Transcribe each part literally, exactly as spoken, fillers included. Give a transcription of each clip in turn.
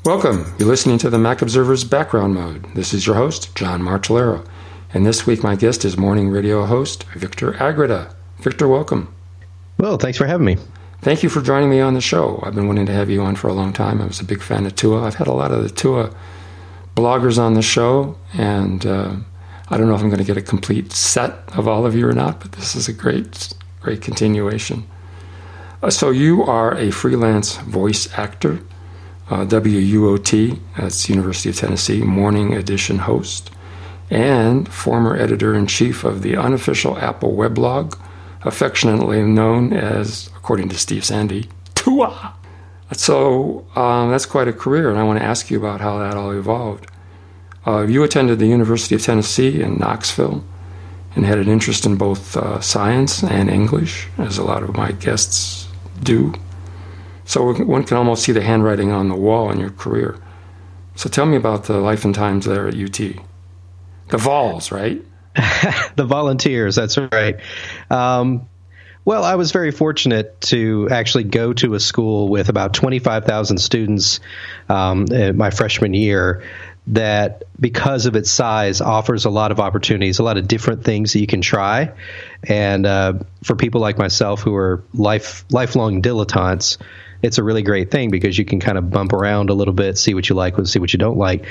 Welcome. You're listening to the Mac Observer's Background Mode. This is your host, John Martellero. And this week my guest is morning radio host Victor Agreda. Victor, welcome. Well, thanks for having me. Thank you for joining me on the show. I've been wanting to have you on for a long time. I was a big fan of T U A. I've had a lot of the T U A bloggers on the show, and uh, I don't know if I'm going to get a complete set of all of you or not, but this is a great, great continuation. Uh, so you are a freelance voice actor. Uh, W U O T, that's University of Tennessee, Morning Edition host, and former editor-in-chief of the unofficial Apple weblog, affectionately known as, according to Steve Sandy, T U A. So um, that's quite a career, and I want to ask you about how that all evolved. Uh, you attended the University of Tennessee in Knoxville and had an interest in both uh, science and English, as a lot of my guests do. So one can almost see the handwriting on the wall in your career. So tell me about the life and times there at U T. The Vols, right? The Volunteers, that's right. Um, well, I was very fortunate to actually go to a school with about twenty-five thousand students um, in my freshman year that, because of its size, offers a lot of opportunities, a lot of different things that you can try. And uh, for people like myself who are life lifelong dilettantes, it's a really great thing because you can kind of bump around a little bit, see what you like, see what you don't like.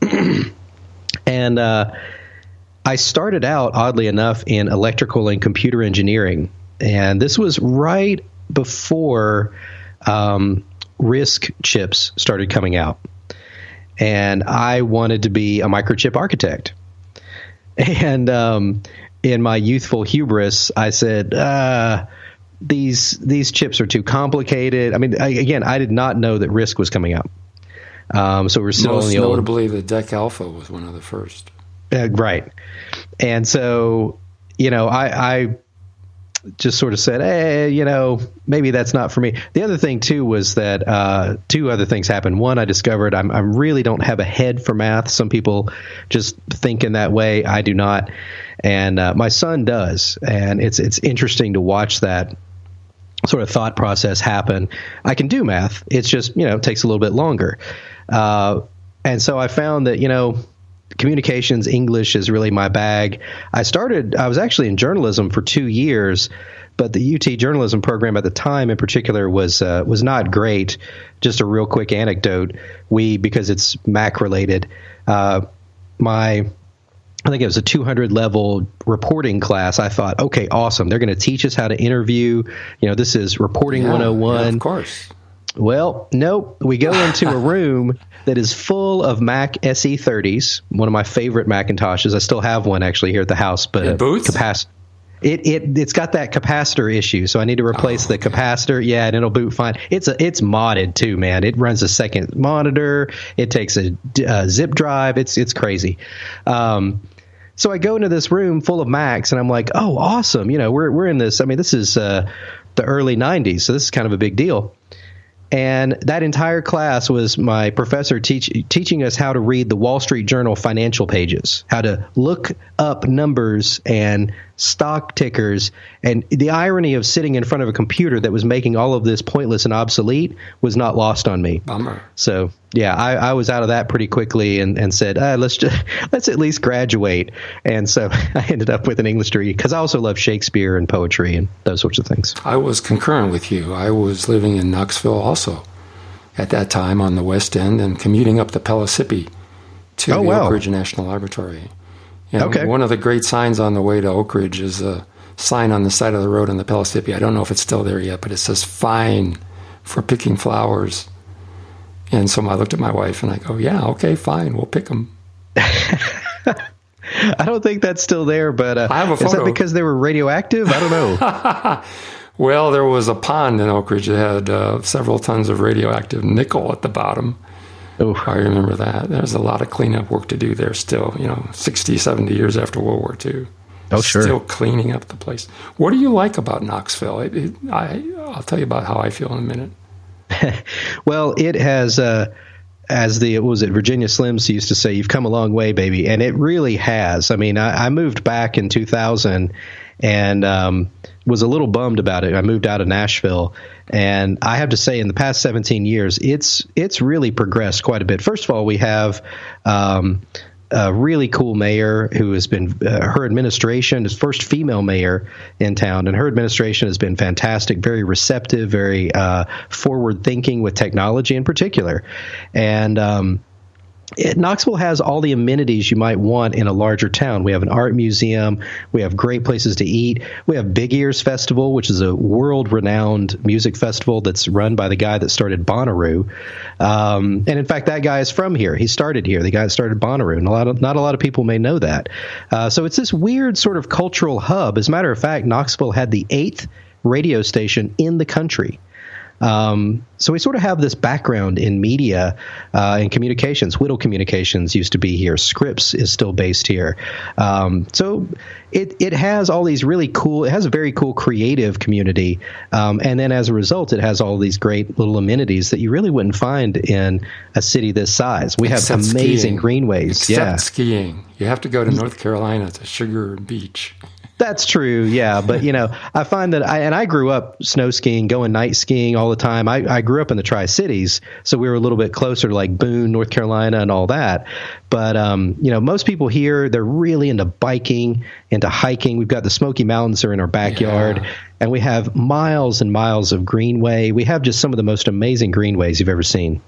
And uh, I started out, oddly enough, in electrical and computer engineering. And this was right before um, RISC chips started coming out. And I wanted to be a microchip architect. And um, in my youthful hubris, I said, uh, these these chips are too complicated. I mean, I, again, I did not know that RISC was coming out. Um, so we're still Most in the old. notably, the DEC Alpha was one of the first. Uh, right. And so, you know, I, I just sort of said, hey, you know, maybe that's not for me. The other thing, too, was that uh, two other things happened. One, I discovered I'm, I really don't have a head for math. Some people just think in that way. I do not. And uh, my son does. And it's it's interesting to watch that sort of thought process happen. I can do math. It's just, you know, it takes a little bit longer. Uh, and so I found that, you know, communications, English is really my bag. I started, I was actually in journalism for two years, but the U T journalism program at the time in particular was uh, was not great. Just a real quick anecdote. We, because it's Mac related, uh, my I think it was a two hundred level reporting class. I thought, okay, awesome. They're going to teach us how to interview. You know, this is reporting yeah, one oh one. Yeah, of course. Well, nope. We go into a room that is full of Mac S E thirties, one of my favorite Macintoshes. I still have one actually here at the house, but it boots? Capac- it it it's got that capacitor issue, so I need to replace oh, the okay. capacitor. Yeah, and it'll boot fine. It's a it's modded too, man. It runs a second monitor. It takes a, a zip drive. It's it's crazy. Um, so I go into this room full of Macs, and I'm like, oh, awesome. You know, we're we're in this. I mean, this is uh, the early nineties, so this is kind of a big deal. And that entire class was my professor teach, teaching us how to read the Wall Street Journal financial pages, how to look up numbers and stock tickers. And the irony of sitting in front of a computer that was making all of this pointless and obsolete was not lost on me. Bummer. So, yeah, I, I was out of that pretty quickly and, and said, uh, let's just, let's at least graduate. And so I ended up with an English degree because I also love Shakespeare and poetry and those sorts of things. I was concurrent with you. I was living in Knoxville also at that time on the West End and commuting up the Pellissippi to oh, the wow. Oak Ridge National Laboratory. And okay. One of the great signs on the way to Oak Ridge is a sign on the side of the road in the Pellissippi. I don't know if it's still there yet, but it says fine for picking flowers. And so I looked at my wife and I go, yeah, okay, fine, we'll pick them. I don't think that's still there, but uh, I have a photo. Is that because they were radioactive? I don't know. Well, there was a pond in Oak Ridge that had uh, several tons of radioactive nickel at the bottom. Oh, I remember that. There's a lot of cleanup work to do there still, you know, sixty, seventy years after World War Two. Oh, sure. Still cleaning up the place. What do you like about Knoxville? It, it, I, I'll tell you about how I feel in a minute. Well, it has, uh, as the, what was it, Virginia Slims used to say, you've come a long way, baby. And it really has. I mean, I, I moved back in two thousand, and um, was a little bummed about it. I moved out of Nashville, and I have to say, in the past seventeen years, it's it's really progressed quite a bit. First of all, we have um, a really cool mayor who has been uh, her administration is first female mayor in town, and her administration has been fantastic, very receptive, very uh, forward thinking with technology in particular, and um, It, Knoxville has all the amenities you might want in a larger town. We have an art museum. We have great places to eat. We have Big Ears Festival, which is a world-renowned music festival that's run by the guy that started Bonnaroo. Um, and in fact, that guy is from here. He started here. The guy that started Bonnaroo. And a lot of, not a lot of people may know that. Uh, so it's this weird sort of cultural hub. As a matter of fact, Knoxville had the eighth radio station in the country. Um, so we sort of have this background in media uh, and communications. Whittle Communications used to be here. Scripps is still based here. Um, so it it has all these really cool. It has a very cool creative community, um, and then as a result, it has all these great little amenities that you really wouldn't find in a city this size. We have Except amazing skiing. greenways. Except yeah, skiing. You have to go to North Carolina to Sugar Beach. That's true, yeah. But, you know, I find that I, and I grew up snow skiing, going night skiing all the time. I, I grew up in the Tri-Cities, so we were a little bit closer to like Boone, North Carolina and all that. But, um, you know, most people here, they're really into biking, into hiking. We've got the Smoky Mountains are in our backyard, yeah. And we have miles and miles of greenway. We have just some of the most amazing greenways you've ever seen.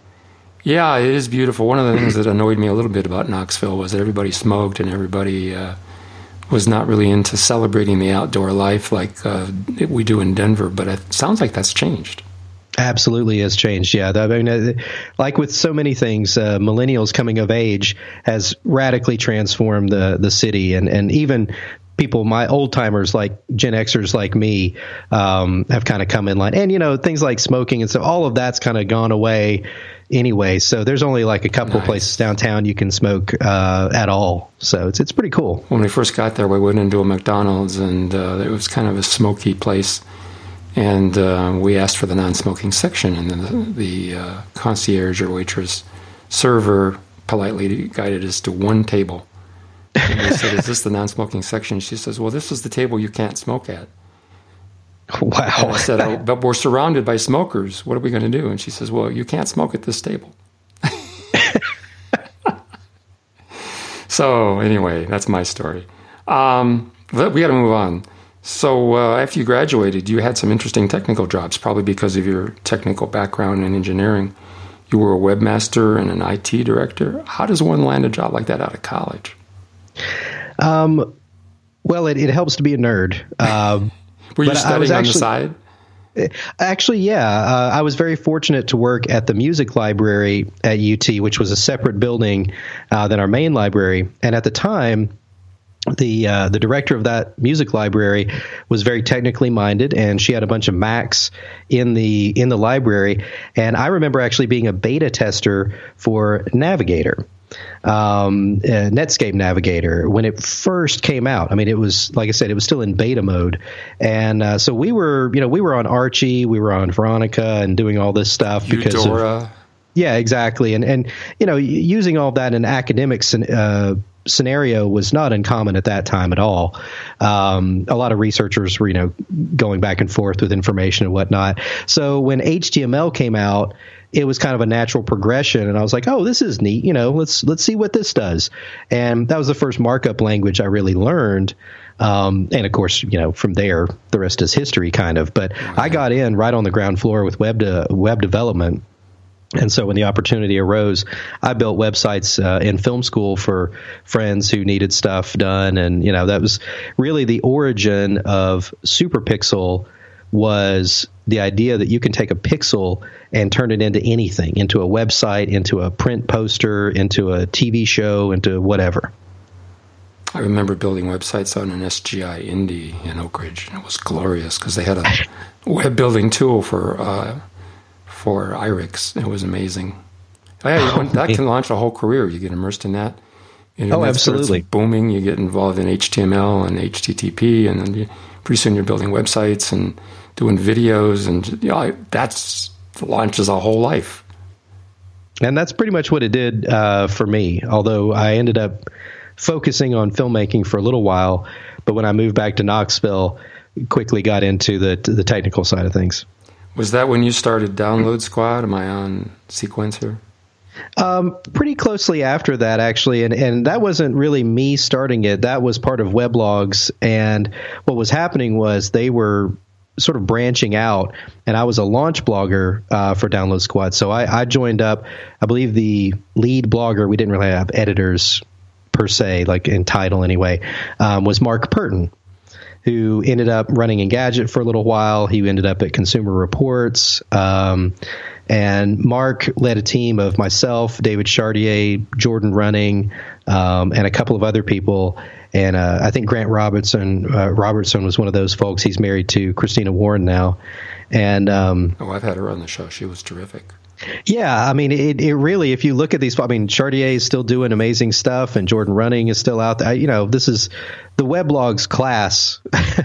Yeah, it is beautiful. One of the things that annoyed me a little bit about Knoxville was that everybody smoked and everybody uh, was not really into celebrating the outdoor life like uh, we do in Denver. But it sounds like that's changed. Absolutely has changed. Yeah. I mean, like with so many things, uh, millennials coming of age has radically transformed the, the city, and, and even people, my old timers like Gen Xers like me, um, have kind of come in line. And, you know, things like smoking and so all of that's kind of gone away anyway. So there's only like a couple nice. of places downtown you can smoke uh, at all. So it's it's pretty cool. When we first got there, we went into a McDonald's, and uh, it was kind of a smoky place. And uh, we asked for the non-smoking section, and then the, the uh, concierge or waitress server politely guided us to one table. And they said, "Is this the non-smoking section?" She says, "Well, this is the table you can't smoke at." Wow. And I said, oh, "But we're surrounded by smokers. What are we going to do?" And she says, "Well, you can't smoke at this table." So anyway, that's my story. Um, we got to move on. So uh, after you graduated, you had some interesting technical jobs, probably because of your technical background in engineering. You were a webmaster and an I T director. How does one land a job like that out of college? Um, well, it, it helps to be a nerd. Uh, were you but studying I was on actually, the side? Actually, yeah. Uh, I was very fortunate to work at the music library at U T, which was a separate building uh, than our main library. And at the time, the uh, the director of that music library was very technically minded, and she had a bunch of Macs in the in the library. And I remember actually being a beta tester for Navigator, um, uh, Netscape Navigator, when it first came out. I mean, it was, like I said, it was still in beta mode. And uh, so we were, you know, we were on Archie, we were on Veronica and doing all this stuff because Eudora. of, yeah, exactly. And, and, you know, using all that in academic uh scenario was not uncommon at that time at all. Um, a lot of researchers were, you know, going back and forth with information and whatnot. So when H T M L came out, it was kind of a natural progression, and I was like, "Oh, this is neat. You know, let's let's see what this does." And that was the first markup language I really learned. Um, and of course, you know, from there, the rest is history, kind of. But wow. I got in right on the ground floor with web de- web development. And so when the opportunity arose, I built websites uh, in film school for friends who needed stuff done. And, you know, that was really the origin of SuperPixel, was the idea that you can take a pixel and turn it into anything, into a website, into a print poster, into a T V show, into whatever. I remember building websites on an S G I Indy in Oak Ridge, and it was glorious because they had a web building tool for uh, for I R I X. It was amazing. Oh, yeah, oh, that can launch a whole career. You get immersed in that. Oh, absolutely. Booming. You get involved in H T M L and H T T P, and then you, pretty soon you're building websites and doing videos, and you know, that's launches a whole life. And that's pretty much what it did uh, for me, although I ended up focusing on filmmaking for a little while. but when I moved back to Knoxville, quickly got into the the technical side of things. Was that when you started Download Squad? Am I on sequence here? Um, pretty closely after that, actually, and and that wasn't really me starting it. That was part of Weblogs, and what was happening was they were sort of branching out, and I was a launch blogger uh, for Download Squad. So I, I joined up. I believe the lead blogger, we didn't really have editors per se, like in title anyway, um, was Mark Purton, who ended up running Engadget for a little while. He ended up at Consumer Reports. Um, and Mark led a team of myself, David Chartier, Jordan Running, um, and a couple of other people. And uh, I think Grant Robertson uh, Robertson was one of those folks. He's married to Christina Warren now. And um, oh, I've had her on the show. She was terrific. Yeah, I mean, it, it really, if you look at these, I mean, Chartier is still doing amazing stuff, and Jordan Running is still out there. You know, this is the Weblogs class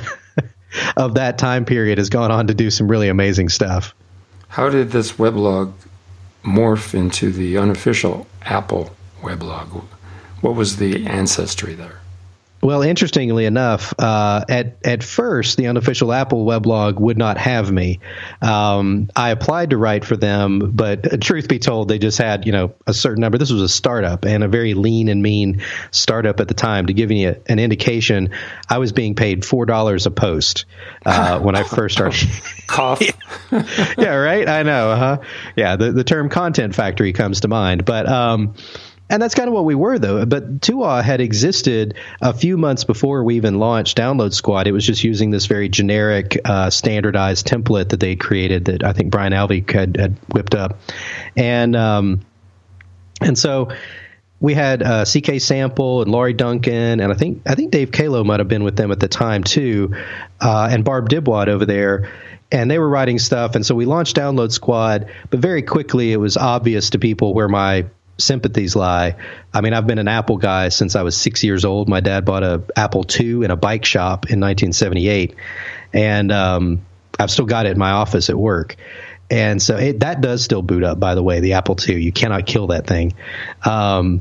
of that time period has gone on to do some really amazing stuff. How did this weblog morph into the unofficial Apple weblog? What was the ancestry there? Well, interestingly enough, uh, at at first, the unofficial Apple weblog would not have me. Um, I applied to write for them, but uh, truth be told, they just had, you know, a certain number. This was a startup, and a very lean and mean startup at the time. To give you a, an indication, I was being paid four dollars a post uh, when I first started. Cough. Yeah, right? I know, huh? Yeah, the, the term content factory comes to mind. But um And that's kind of what we were, though. But Tua had existed a few months before we even launched Download Squad. It was just using this very generic, uh, standardized template that they created that I think Brian Alvey had, had whipped up. And um, and so we had uh, C K Sample and Laurie Duncan, and I think I think Dave Kalo might have been with them at the time, too, uh, and Barb Dibwad over there. And they were writing stuff. And so we launched Download Squad. But very quickly, it was obvious to people where my sympathies lie. I mean, I've been an Apple guy since I was six years old. My dad bought a Apple two in a bike shop in nineteen seventy-eight, and um, I've still got it in my office at work. And so it, that does still boot up, by the way, the Apple two. You cannot kill that thing. Um,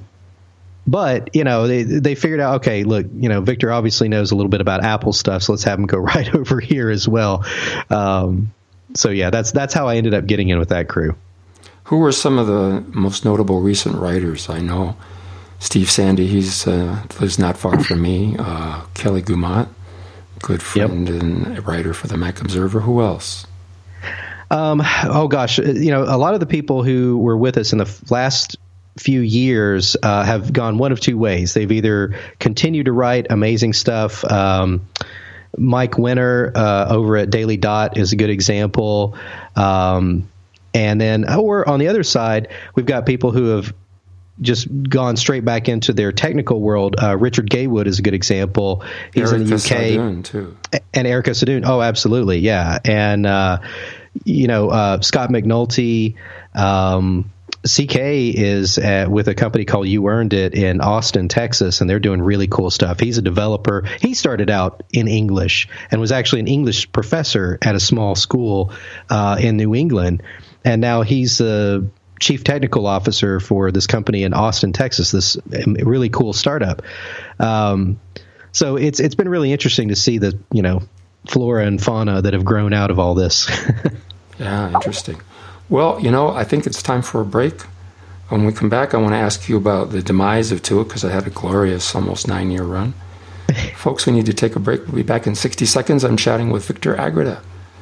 but, you know, they they figured out, okay, look, you know, Victor obviously knows a little bit about Apple stuff, so let's have him go right over here as well. Um, so, yeah, that's that's how I ended up getting in with that crew. Who were some of the most notable recent writers? I know Steve Sandy, he's uh, lives not far from me. Uh, Kelly Guimont, good friend yep. and writer for the Mac Observer. Who else? Um, oh, gosh. You know, a lot of the people who were with us in the last few years uh, have gone one of two ways. They've either continued to write amazing stuff. Um, Mike Winter uh, over at Daily Dot is a good example. Um And then, or on the other side, we've got people who have just gone straight back into their technical world. Uh, Richard Gaywood is a good example. He's Erica in the U K. Sadoun, too. And Erica Sadoun. Oh, absolutely. Yeah. And, uh, you know, uh, Scott McNulty, um, C K is at, with a company called You Earned It in Austin, Texas, and they're doing really cool stuff. He's a developer. He started out in English and was actually an English professor at a small school uh, in New England. And now he's the chief technical officer for this company in Austin, Texas, this really cool startup. Um, so it's it's been really interesting to see the, you know, flora and fauna that have grown out of all this. Yeah, interesting. Well, you know, I think it's time for a break. When we come back, I want to ask you about the demise of Tua, because I had a glorious almost nine-year run. Folks, we need to take a break. We'll be back in sixty seconds. I'm chatting with Victor Agreda.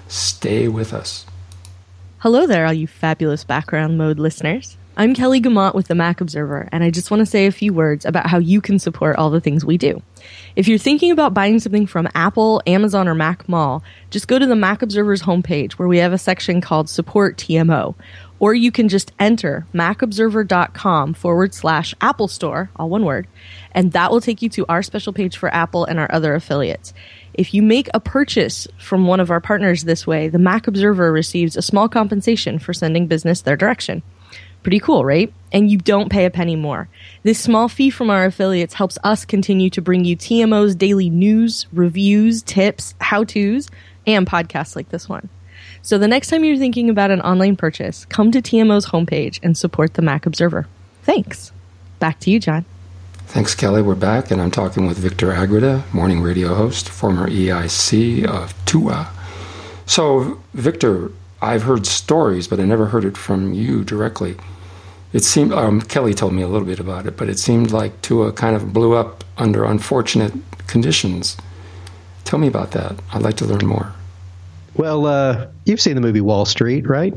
Stay with us. Hello there, all you fabulous Background Mode listeners. I'm Kelly Guimont with the Mac Observer, and I just want to say a few words about how you can support all the things we do. If you're thinking about buying something from Apple, Amazon, or Mac Mall, just go to the Mac Observer's homepage where we have a section called Support T M O. Or you can just enter macobserver.com forward slash Apple Store, all one word, and that will take you to our special page for Apple and our other affiliates. If you make a purchase from one of our partners this way, the Mac Observer receives a small compensation for sending business their direction. Pretty cool, right? And you don't pay a penny more. This small fee from our affiliates helps us continue to bring you T M O's daily news, reviews, tips, how-tos, and podcasts like this one. So the next time you're thinking about an online purchase, come to T M O's homepage and support the Mac Observer. Thanks. Back to you, John. Thanks, Kelly. We're back, and I'm talking with Victor Agreda, morning radio host, former E I C of T U A. So, Victor, I've heard stories, but I never heard it from you directly. It seemed, um, Kelly told me a little bit about it, but it seemed like T U A kind of blew up under unfortunate conditions. Tell me about that. I'd like to learn more. Well, uh, you've seen the movie Wall Street, right?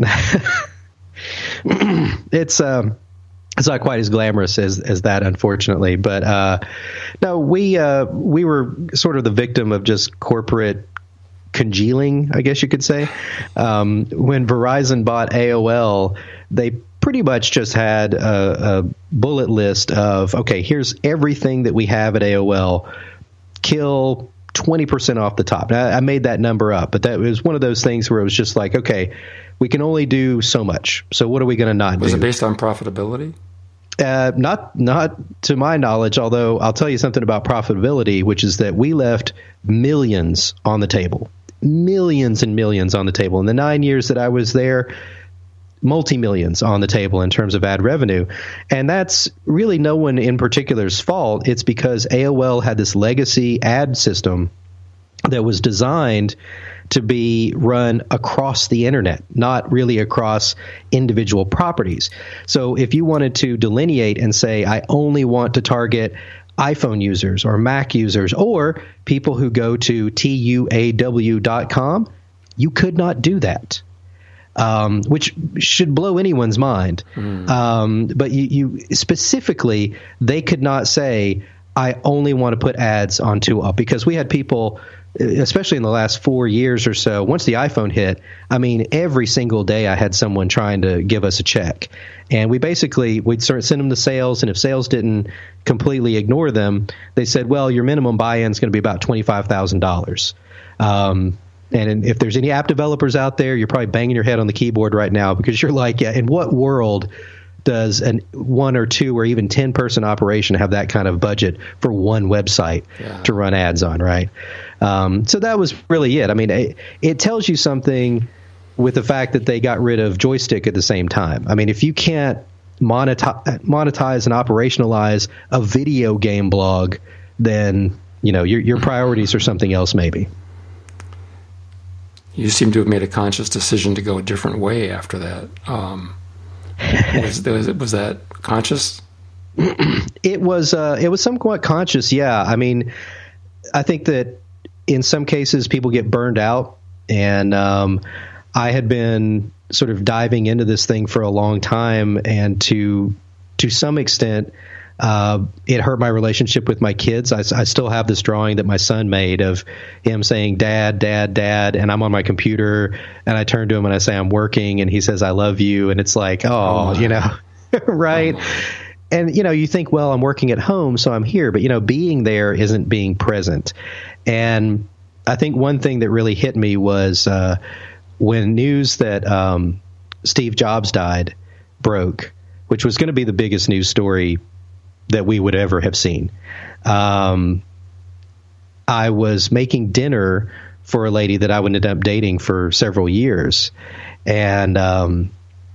it's um, it's not quite as glamorous as as that, unfortunately. But uh, no, we uh, we were sort of the victim of just corporate congealing, I guess you could say. Um, when Verizon bought A O L, they pretty much just had a, a bullet list of, okay, here's everything that we have at A O L. Kill twenty percent off the top. Now, I made that number up, but that was one of those things where it was just like, okay, we can only do so much. So what are we going to not do? Was it based on profitability? Uh, not, not to my knowledge, although I'll tell you something about profitability, which is that we left millions on the table, millions and millions on the table. In the nine years that I was there, multi-millions on the table in terms of ad revenue. And that's really no one in particular's fault. It's because A O L had this legacy ad system that was designed to be run across the internet, not really across individual properties. So if you wanted to delineate and say, I only want to target iPhone users or Mac users or people who go to T U A W dot com, you could not do that. Um, which should blow anyone's mind. Mm. Um, but you, you specifically, they could not say, I only want to put ads on T U A, because we had people, especially in the last four years or so, once the iPhone hit, I mean, every single day I had someone trying to give us a check. And we basically, we'd sort of send them to sales, and if sales didn't completely ignore them, they said, well, your minimum buy-in is going to be about twenty-five thousand dollars. Um, And if there's any app developers out there, you're probably banging your head on the keyboard right now, because you're like, yeah, in what world does an one or two or even ten person operation have that kind of budget for one website yeah. to run ads on, right? Um, so that was really it. I mean, it, it tells you something with the fact that they got rid of Joystick at the same time. I mean, if you can't monetize, monetize and operationalize a video game blog, then, you know, your, your priorities are something else maybe. You seem to have made a conscious decision to go a different way after that. Um, was, was, was that conscious? It was. Uh, it was somewhat conscious. Yeah. I mean, I think that in some cases people get burned out, and um, I had been sort of diving into this thing for a long time, and to to some extent, Uh, it hurt my relationship with my kids. I, I still have this drawing that my son made of him saying, Dad, Dad, Dad, and I'm on my computer, and I turn to him and I say, I'm working, and he says, I love you, and it's like, oh, oh you know, right? Oh. And, you know, you think, well, I'm working at home, so I'm here, but, you know, being there isn't being present. And I think one thing that really hit me was uh, when news that um, Steve Jobs died broke, which was going to be the biggest news story that we would ever have seen. Um, I was making dinner for a lady that I would end up dating for several years. And um,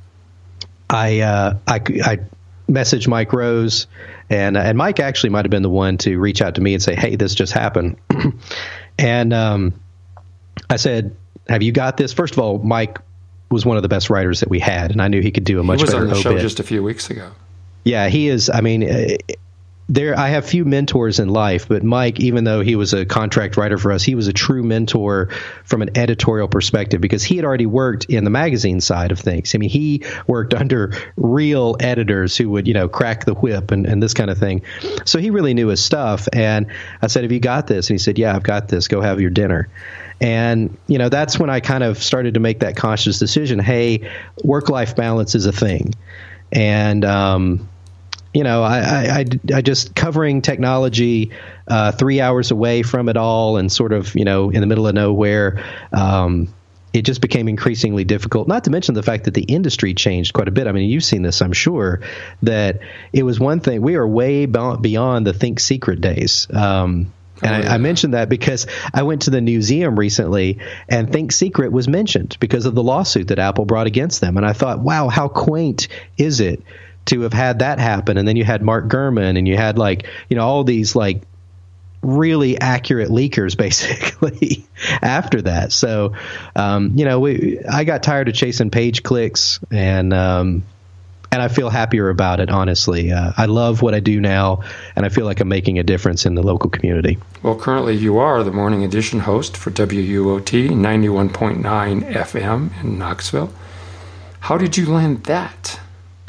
I, uh, I, I messaged Mike Rose, and, and Mike actually might have been the one to reach out to me and say, hey, this just happened. and um, I said, have you got this? First of all, Mike was one of the best writers that we had, and I knew he could do a much better obit. He was on the show obit. just a few weeks ago. Yeah, he is. I mean, uh, there. I have few mentors in life, but Mike, even though he was a contract writer for us, he was a true mentor from an editorial perspective, because he had already worked in the magazine side of things. I mean, he worked under real editors who would, you know, crack the whip and, and this kind of thing. So he really knew his stuff. And I said, have you got this? And he said, yeah, I've got this. Go have your dinner. And, you know, that's when I kind of started to make that conscious decision. Hey, work-life balance is a thing. And, um, you know, I, I, I just covering technology uh, three hours away from it all and sort of, you know, in the middle of nowhere, um, it just became increasingly difficult, not to mention the fact that the industry changed quite a bit. I mean, you've seen this, I'm sure, that it was one thing. We are way beyond the Think Secret days. Um And oh, yeah. I, I mentioned that because I went to the museum recently, and Think Secret was mentioned because of the lawsuit that Apple brought against them. And I thought, wow, how quaint is it to have had that happen. And then you had Mark Gurman, and you had like, you know, all these like really accurate leakers basically after that. So, um, you know, we, I got tired of chasing page clicks, and, um, and I feel happier about it, honestly. Uh, I love what I do now, and I feel like I'm making a difference in the local community. Well, currently you are the Morning Edition host for W U O T ninety-one point nine F M in Knoxville. How did you land that?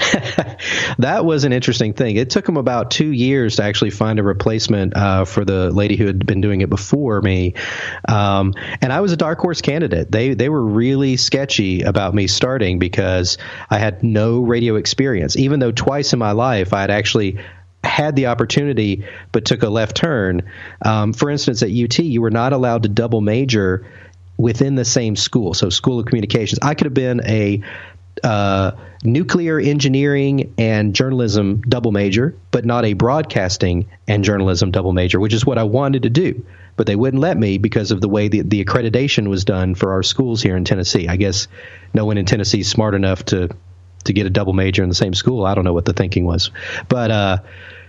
That was an interesting thing. It took them about two years to actually find a replacement uh, for the lady who had been doing it before me. Um, and I was a dark horse candidate. They they were really sketchy about me starting because I had no radio experience, even though twice in my life I had actually had the opportunity but took a left turn. Um, for instance, at U T, you were not allowed to double major within the same school. So School of Communications. I could have been a uh, nuclear engineering and journalism double major, but not a broadcasting and journalism double major, which is what I wanted to do. But they wouldn't let me because of the way the, the accreditation was done for our schools here in Tennessee. I guess no one in Tennessee is smart enough to to get a double major in the same school. I don't know what the thinking was. But uh,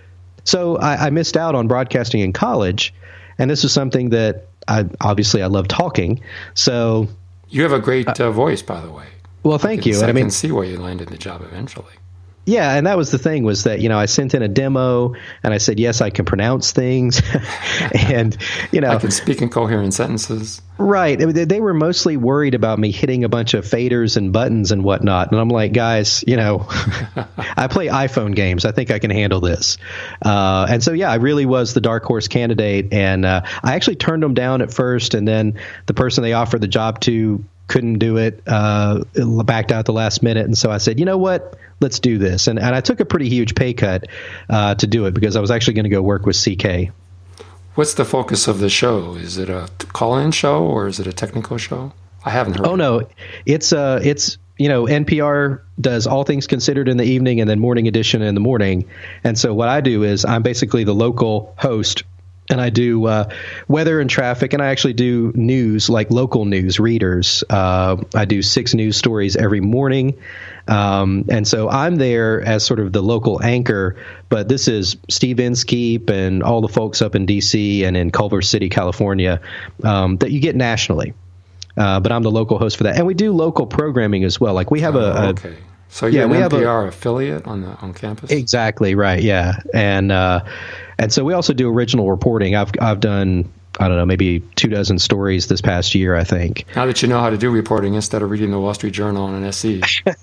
so I, I missed out on broadcasting in college. And this was something that I obviously I love talking. So you have a great uh, voice, by the way. Well, thank I can, you. I, and I mean, can see why you landed the job eventually. Yeah, and that was the thing was that, you know, I sent in a demo and I said, yes, I can pronounce things. And, you know. I can speak in coherent sentences. Right. They were mostly worried about me hitting a bunch of faders and buttons and whatnot. And I'm like, guys, you know, I play iPhone games. I think I can handle this. Uh, and so, yeah, I really was the dark horse candidate. And uh, I actually turned them down at first. And then the person they offered the job to couldn't do it, uh, backed out at the last minute. And so I said, you know what, let's do this. And, and I took a pretty huge pay cut uh, to do it because I was actually going to go work with C K. What's the focus of the show? Is it a call-in show or is it a technical show? I haven't heard. Oh, no, it's, uh, it's, you know, N P R does All Things Considered in the evening and then Morning Edition in the morning. And so what I do is I'm basically the local host. And I do uh, weather and traffic, and I actually do news, like local news readers. Uh, I do six news stories every morning. Um, and so I'm there as sort of the local anchor, but this is Steve Inskeep and all the folks up in D C and in Culver City, California, um, that you get nationally. Uh, but I'm the local host for that. And we do local programming as well. Like we have oh, a, a okay. So you're yeah, an N P R affiliate on the on campus? Exactly right. Yeah, and uh, and so we also do original reporting. I've I've done I don't know maybe two dozen stories this past year, I think. Now that you know how to do reporting instead of reading the Wall Street Journal on an S E.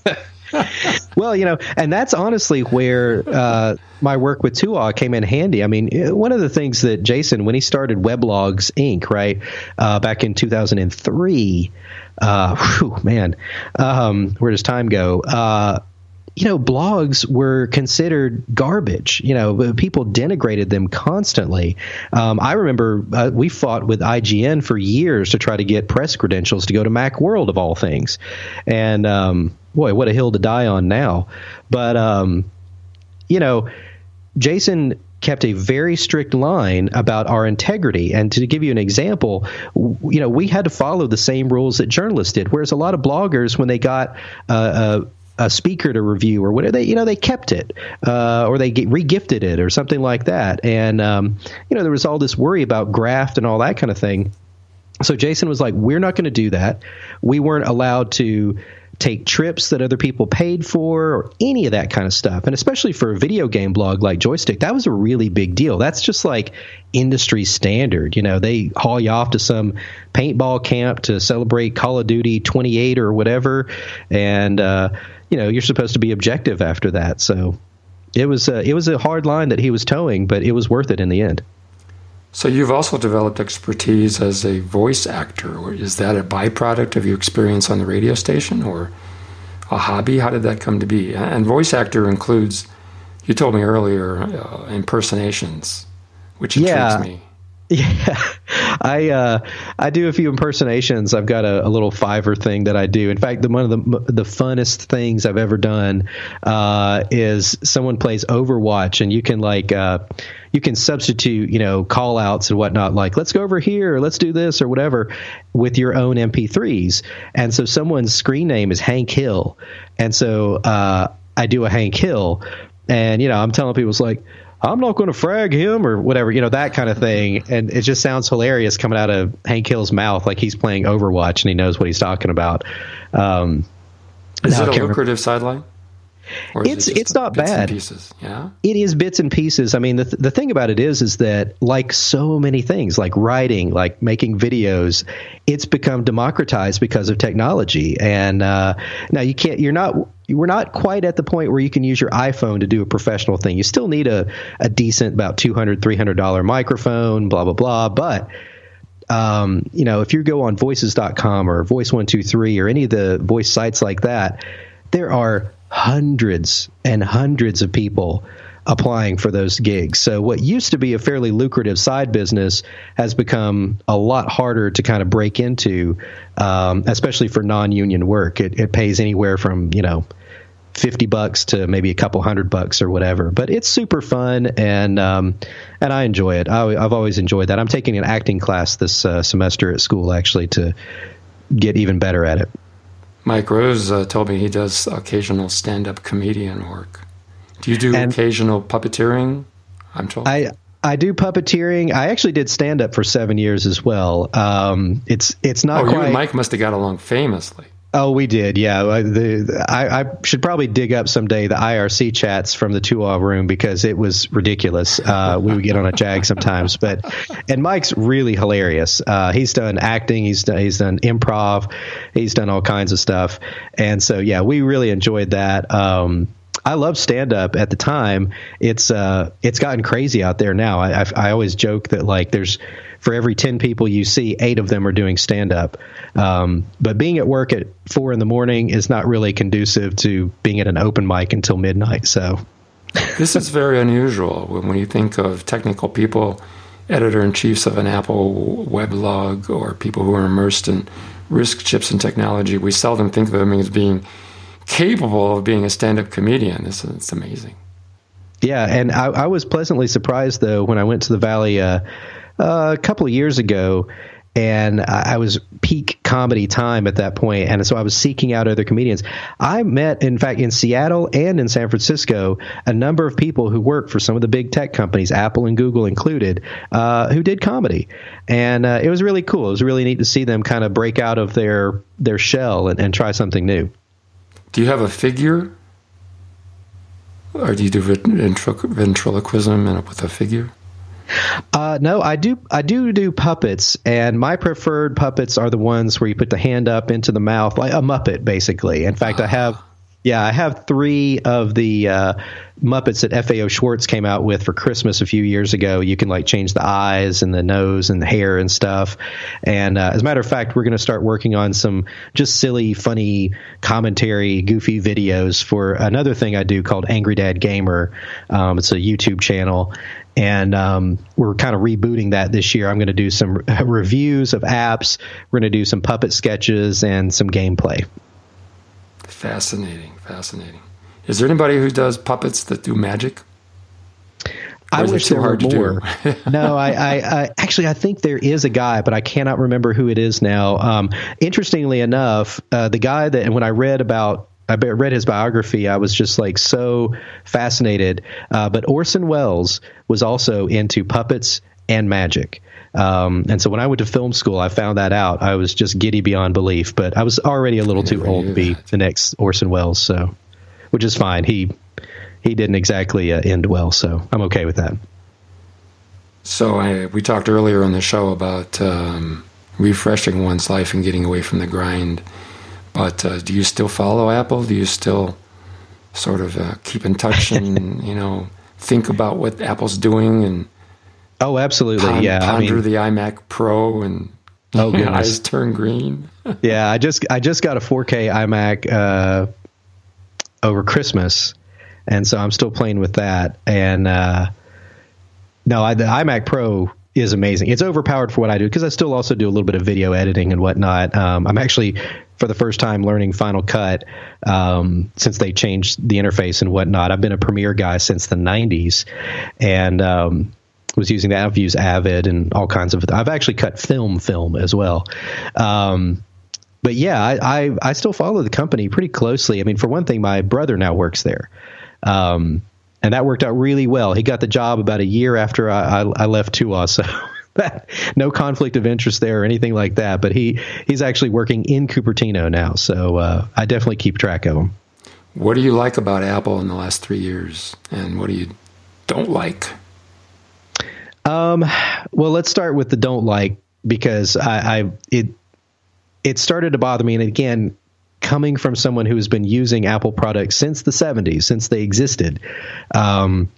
Well, you know, and that's honestly where uh, my work with T U A came in handy. I mean, one of the things that Jason, when he started Weblogs Incorporated, right, uh, back in two thousand three. Uh, whew, man, um, where does time go? Uh, you know, blogs were considered garbage. You know, people denigrated them constantly. Um, I remember uh, we fought with I G N for years to try to get press credentials to go to Macworld of all things. And um, boy, what a hill to die on now. But, um, you know, Jason kept a very strict line about our integrity. And to give you an example, you know, we had to follow the same rules that journalists did, whereas a lot of bloggers, when they got uh, a, a speaker to review or whatever, they, you know, they kept it uh, or they get re-gifted it or something like that. And, um, you know, there was all this worry about graft and all that kind of thing. So Jason was like, we're not going to do that. We weren't allowed to take trips that other people paid for or any of that kind of stuff. And especially for a video game blog like Joystick, that was a really big deal. That's just like industry standard. You know, they haul you off to some paintball camp to celebrate Call of Duty twenty-eight or whatever. And, uh, you know, you're supposed to be objective after that. So it was, uh, it was a hard line that he was towing, but it was worth it in the end. So you've also developed expertise as a voice actor. Or is that a byproduct of your experience on the radio station or a hobby? How did that come to be? And voice actor includes, you told me earlier, uh, impersonations, which intrigues yeah. me. Yeah, I uh, I do a few impersonations. I've got a, a little Fiverr thing that I do. In fact, the, one of the the funnest things I've ever done uh, is someone plays Overwatch, and you can like uh, you can substitute, you know, call outs and whatnot. Like, let's go over here, or let's do this, or whatever, with your own M P threes. And so someone's screen name is Hank Hill, and so. Uh, I do a Hank Hill, and you know, I'm telling people, it's like, I'm not going to frag him or whatever, you know, that kind of thing. And it just sounds hilarious coming out of Hank Hill's mouth, like he's playing Overwatch and he knows what he's talking about. Um, is it a lucrative sideline? Or it's it it's not bits bad. And pieces? Yeah, it is bits and pieces. I mean, the th- the thing about it is, is that like so many things, like writing, like making videos, it's become democratized because of technology. And uh, now you can't, you're not, we're not quite at the point where you can use your iPhone to do a professional thing. You still need a, a decent, about two hundred dollars, three hundred dollars microphone, blah, blah, blah. But um, you know, if you go on voices dot com or voice one two three or any of the voice sites like that, there are hundreds and hundreds of people applying for those gigs. So what used to be a fairly lucrative side business has become a lot harder to kind of break into, um, especially for non-union work. It, it pays anywhere from, you know, fifty bucks to maybe a couple hundred bucks or whatever. But it's super fun, and um, and I enjoy it. I, I've always enjoyed that. I'm taking an acting class this uh, semester at school, actually, to get even better at it. Mike Rose uh, told me he does occasional stand-up comedian work. Do you do and occasional puppeteering? I'm told. I I do puppeteering. I actually did stand-up for seven years as well. Um, it's it's not oh, quite. You and Mike must have got along famously. Oh, we did, yeah. I, the, I, I should probably dig up someday the I R C chats from the two-aw room because it was ridiculous. Uh, we would get on a jag sometimes, but and Mike's really hilarious. Uh, he's done acting, he's done, he's done improv, he's done all kinds of stuff, and so yeah, we really enjoyed that. Um, I love stand-up at the time. It's uh, it's gotten crazy out there now. I, I, I always joke that like there's for every ten people you see, eight of them are doing stand-up. Um, but being at work at four in the morning is not really conducive to being at an open mic until midnight. So this is very unusual when, when you think of technical people, editor-in-chiefs of an Apple weblog, or people who are immersed in risk chips and technology. We seldom think of them as being capable of being a stand-up comedian. It's, it's amazing. Yeah, and I, I was pleasantly surprised, though, when I went to the Valley uh, uh, a couple of years ago, and I was peak comedy time at that point, and so I was seeking out other comedians. I met, in fact, in Seattle and in San Francisco, a number of people who work for some of the big tech companies, Apple and Google included, uh, who did comedy. And uh, it was really cool. It was really neat to see them kind of break out of their, their shell and, and try something new. Do you have a figure? Or do you do ventriloquism and with a figure? Uh, no, I do. I do do puppets, and my preferred puppets are the ones where you put the hand up into the mouth, like a Muppet, basically. In fact, I have, yeah, I have three of the uh, Muppets that F A O Schwartz came out with for Christmas a few years ago. You can like change the eyes and the nose and the hair and stuff. And uh, as a matter of fact, we're going to start working on some just silly, funny commentary, goofy videos for another thing I do called Angry Dad Gamer. Um, it's a YouTube channel. And um, we're kind of rebooting that this year. I'm going to do some reviews of apps. We're going to do some puppet sketches and some gameplay. Fascinating, fascinating. Is there anybody who does puppets that do magic? Or I is wish it too there hard were to more. do? No, I, I, I actually I think there is a guy, but I cannot remember who it is now. Um, interestingly enough, uh, the guy that, and when I read about, I read his biography, I was just like so fascinated. Uh, but Orson Welles was also into puppets and magic. Um, and so when I went to film school, I found that out. I was just giddy beyond belief, but I was already a little too old to be that. the next Orson Welles, so which is fine. He he didn't exactly uh, end well, so I'm okay with that. So I, we talked earlier on the show about um, refreshing one's life and getting away from the grind. But uh, do you still follow Apple? Do you still sort of uh, keep in touch and you know think about what Apple's doing and oh, absolutely, pond, yeah. Ponder I mean, the iMac Pro and oh, goodness. eyes turn green. Yeah, I just I just got a four K iMac uh, over Christmas, and so I'm still playing with that. And uh, no, I, the iMac Pro is amazing. It's overpowered for what I do because I still also do a little bit of video editing and whatnot. Um, I'm actually for the first time learning Final Cut um, since they changed the interface and whatnot. I've been a Premiere guy since the nineties, and um, was using that. I've used Avid and all kinds of. I've actually cut film, film as well. Um, but yeah, I, I, I still follow the company pretty closely. I mean, for one thing, my brother now works there. Um, and that worked out really well. He got the job about a year after I, I, I left Tua. So that, no conflict of interest there or anything like that. But he, he's actually working in Cupertino now. So uh, I definitely keep track of him. What do you like about Apple in the last three years? And what do you don't like? Um, well, let's start with the don't like, because I, I it it started to bother me. And again, coming from someone who has been using Apple products since the seventies, since they existed, um,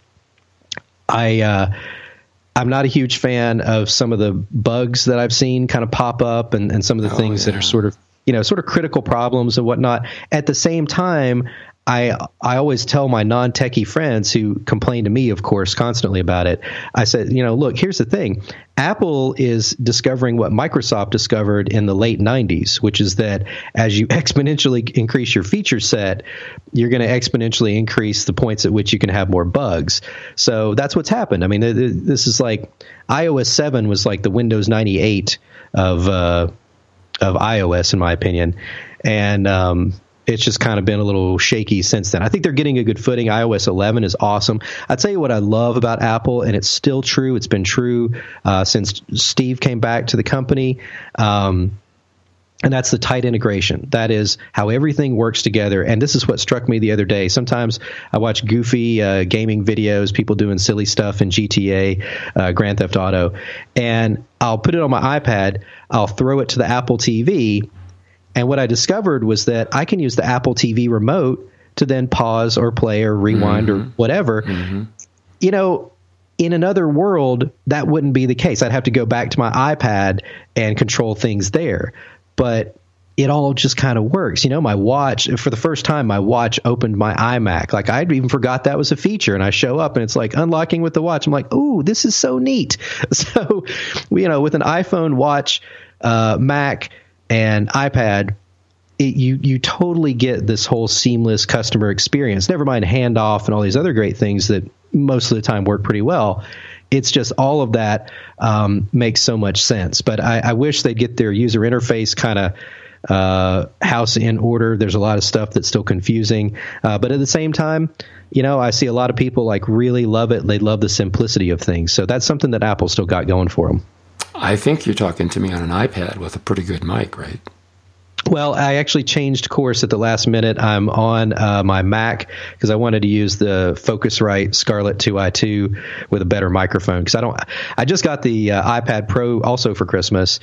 I uh, I'm not a huge fan of some of the bugs that I've seen kind of pop up, and, and some of the oh, things yeah. that are sort of you know sort of critical problems and whatnot. At the same time, I I always tell my non-techie friends who complain to me, of course, constantly about it. I said, you know, look, here's the thing. Apple is discovering what Microsoft discovered in the late nineties, which is that as you exponentially increase your feature set, you're going to exponentially increase the points at which you can have more bugs. So that's what's happened. I mean, this is like iOS seven was like the Windows ninety-eight of uh, of iOS, in my opinion. And um it's just kind of been a little shaky since then. I think they're getting a good footing. iOS eleven is awesome. I'll tell you what I love about Apple, and it's still true. It's been true uh, since Steve came back to the company. Um, and that's the tight integration. That is how everything works together. And this is what struck me the other day. Sometimes I watch goofy uh, gaming videos, people doing silly stuff in G T A, uh, Grand Theft Auto, and I'll put it on my iPad. I'll throw it to the Apple T V. And what I discovered was that I can use the Apple T V remote to then pause or play or rewind mm-hmm. or whatever. Mm-hmm. You know, in another world, that wouldn't be the case. I'd have to go back to my iPad and control things there. But it all just kind of works. You know, my watch, for the first time, my watch opened my iMac. Like, I'd even forgot that was a feature. And I show up and it's like unlocking with the watch. I'm like, ooh, this is so neat. So, you know, with an iPhone, watch, uh, Mac, and iPad, it, you you totally get this whole seamless customer experience. Never mind handoff and all these other great things that most of the time work pretty well. It's just all of that um, makes so much sense. But I, I wish they'd get their user interface kind of uh, house in order. There's a lot of stuff that's still confusing. Uh, but at the same time, you know, I see a lot of people like really love it. They love the simplicity of things. So that's something that Apple still got going for them. I think you're talking to me on an iPad with a pretty good mic, right? Well, I actually changed course at the last minute. I'm on uh, my Mac because I wanted to use the Focusrite Scarlett two i two with a better microphone. Because I don't, I just got the uh, iPad Pro also for Christmas,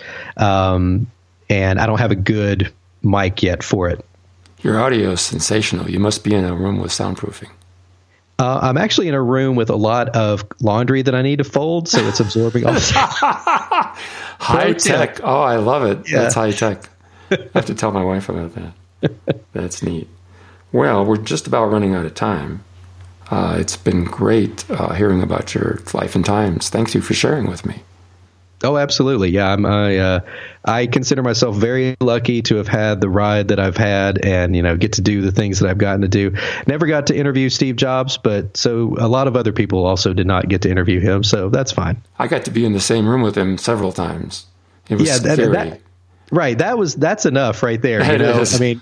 um, and I don't have a good mic yet for it. Your audio is sensational. You must be in a room with soundproofing. Uh, I'm actually in a room with a lot of laundry that I need to fold, so it's absorbing all the high tech. Oh, I love it. Yeah. That's high tech. I have to tell my wife about that. That's neat. Well, we're just about running out of time. Uh, it's been great uh, hearing about your life and times. Thanks you for sharing with me. Oh, absolutely. Yeah, I'm, I uh, I consider myself very lucky to have had the ride that I've had, and you know, get to do the things that I've gotten to do. Never got to interview Steve Jobs, but so a lot of other people also did not get to interview him, so that's fine. I got to be in the same room with him several times. It was yeah, that, scary. That, right. That was that's enough right there. You it know, is. I mean,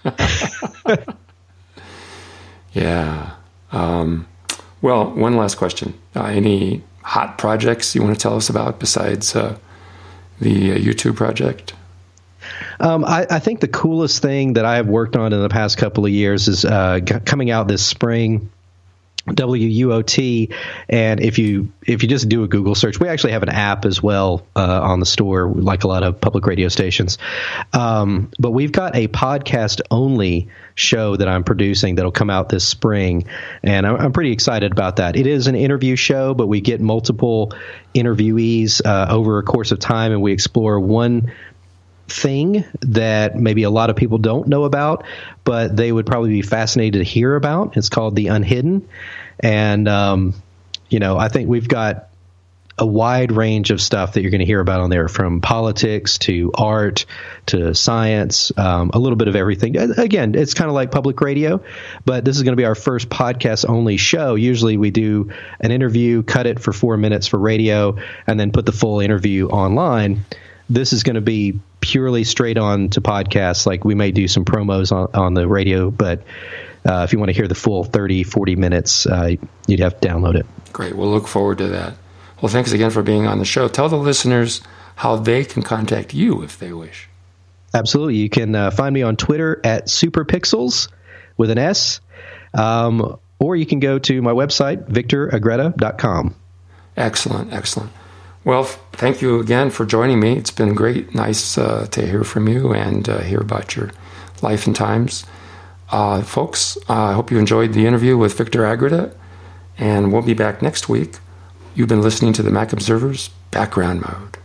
yeah. Um, well, one last question. Uh, any hot projects you want to tell us about besides uh, the uh, YouTube project? Um, I, I think the coolest thing that I have worked on in the past couple of years is uh, g- coming out this spring. W U O T, and if you if you just do a Google search, we actually have an app as well uh, on the store, like a lot of public radio stations. Um, but we've got a podcast only show that I'm producing that'll come out this spring, and I'm, I'm pretty excited about that. It is an interview show, but we get multiple interviewees uh, over a course of time, and we explore one thing that maybe a lot of people don't know about, but they would probably be fascinated to hear about. It's called The Unhidden. And, um, you know, I think we've got a wide range of stuff that you're going to hear about on there, from politics to art to science, um, a little bit of everything. Again, it's kind of like public radio, but this is going to be our first podcast only show. Usually we do an interview, cut it for four minutes for radio, and then put the full interview online. This is going to be purely straight on to podcasts. Like we may do some promos on, on the radio, but uh, if you want to hear the full thirty, forty minutes, uh, you'd have to download it. Great. We'll look forward to that. Well, thanks again for being on the show. Tell the listeners how they can contact you if they wish. Absolutely. You can uh, find me on Twitter at Superpixels with an S, um, or you can go to my website, victor agreda dot com. Excellent, excellent. Well, thank you again for joining me. It's been great, nice uh, to hear from you and uh, hear about your life and times. Uh, folks, uh, I hope you enjoyed the interview with Victor Agreda, and we'll be back next week. You've been listening to the Mac Observer's Background Mode.